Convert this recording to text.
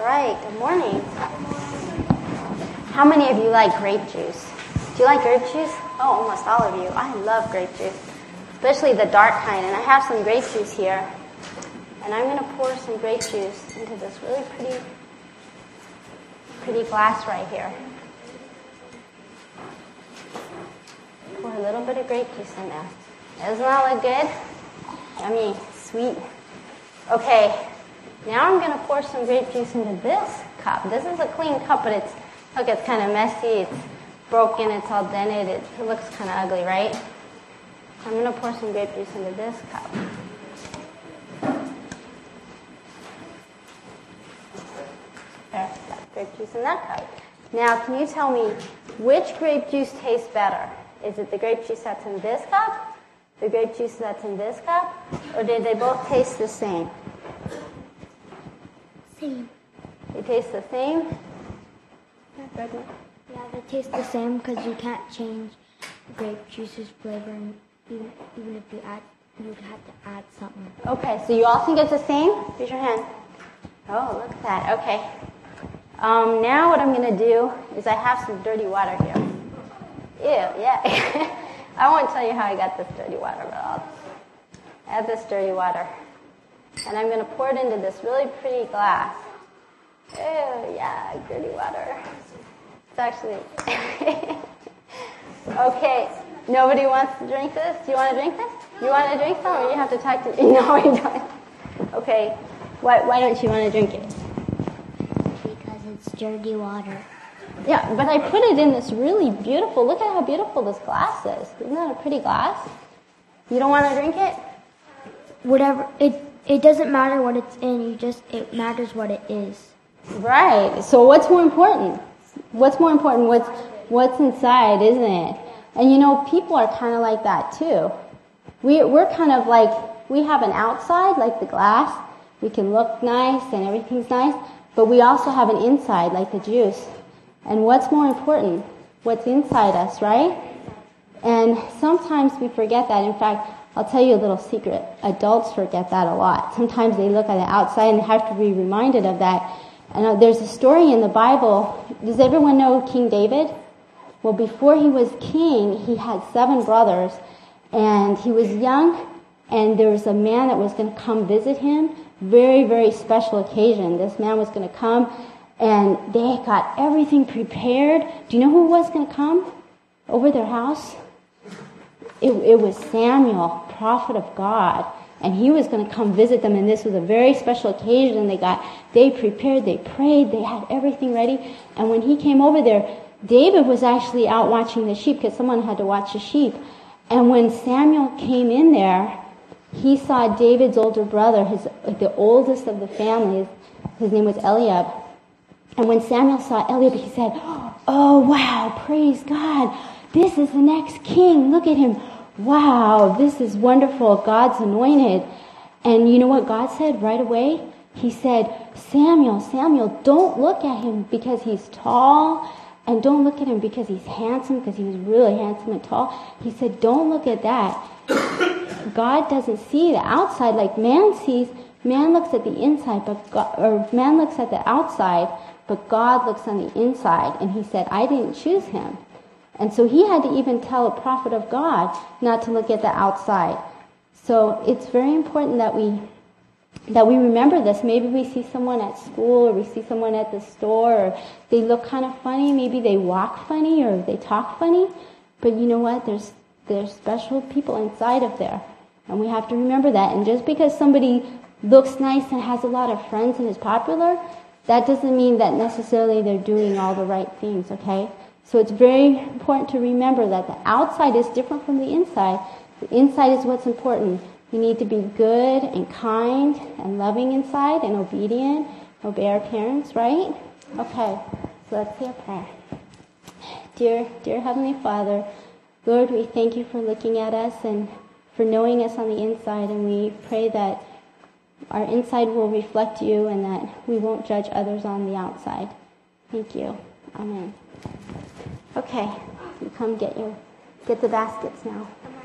All right, good morning. How many of you like grape juice? Do you like grape juice? Oh, almost all of you. I love grape juice, especially the dark kind. And I have some grape juice here. And I'm going to pour some grape juice into this really pretty glass right here. Pour a little bit of grape juice in there. Doesn't that look good? Yummy, sweet. Okay, now I'm going to pour some grape juice into this cup. This is a clean cup, but it's kind of messy. It's broken. It's all dented. It looks kind of ugly, right? I'm going to pour some grape juice into this cup. There, got grape juice in that cup. Now, can you tell me which grape juice tastes better? Is it the grape juice that's in this cup, the grape juice that's in this cup, or did they both taste the same? Same. They taste the same? Yeah, they taste the same because you can't change grape juice's flavor, and even if you add, you'd have to add something. Okay, so you all think it's the same? Raise your hand. Oh, look at that. Okay. Now what I'm going to do is I have some dirty water here. Ew, yeah. I won't tell you how I got this dirty water, but I'll add this dirty water. And I'm going to pour it into this really pretty glass. Ew, yeah, dirty water. It's actually... Okay, nobody wants to drink this? Do you want to drink this? You want to drink some, or you have to talk to... No, you don't. Okay, why don't you want to drink it? Because it's dirty water. Yeah, but I put it in this really beautiful... Look at how beautiful this glass is. Isn't that a pretty glass? You don't want to drink it? Whatever, it doesn't matter what it's in, it matters what it is. Right. So what's more important? What's more important? What's inside, isn't it? And you know, people are kind of like that too. We're kind of like, we have an outside, like the glass. We can look nice and everything's nice, but we also have an inside, like the juice. And what's more important? What's inside us, right? And sometimes we forget that. In fact, I'll tell you a little secret. Adults forget that a lot. Sometimes they look at the outside and have to be reminded of that. And there's a story in the Bible. Does everyone know King David? Well, before he was king, he had 7 brothers. And he was young, and there was a man that was going to come visit him. Very, very special occasion. This man was going to come, and they got everything prepared. Do you know who was going to come over their house? It was Samuel, prophet of God, and he was going to come visit them, and this was a very special occasion. They prepared, they prayed, they had everything ready, and when he came over there, David was actually out watching the sheep, because someone had to watch the sheep, and when Samuel came in there, he saw David's older brother, the oldest of the family. His name was Eliab, and when Samuel saw Eliab, he said, "Oh, wow, praise God, this is the next king, look at him. Wow, this is wonderful, God's anointed." And you know what God said right away? He said, Samuel, don't look at him because he's tall, and don't look at him because he's handsome, because he was really handsome and tall. He said, don't look at that. God doesn't see the outside like man sees. Man looks at the inside, man looks at the outside, but God looks on the inside. And he said, I didn't choose him. And so he had to even tell a prophet of God not to look at the outside. So it's very important that we remember this. Maybe we see someone at school, or we see someone at the store, or they look kind of funny. Maybe they walk funny, or they talk funny. But you know what? There's special people inside of there. And we have to remember that. And just because somebody looks nice and has a lot of friends and is popular, that doesn't mean that necessarily they're doing all the right things, okay? So it's very important to remember that the outside is different from the inside. The inside is what's important. We need to be good and kind and loving inside and obedient, obey our parents, right? Okay, so let's say a prayer. Dear Heavenly Father, Lord, we thank you for looking at us and for knowing us on the inside, and we pray that our inside will reflect you and that we won't judge others on the outside. Thank you. Amen. Okay, you come get the baskets now.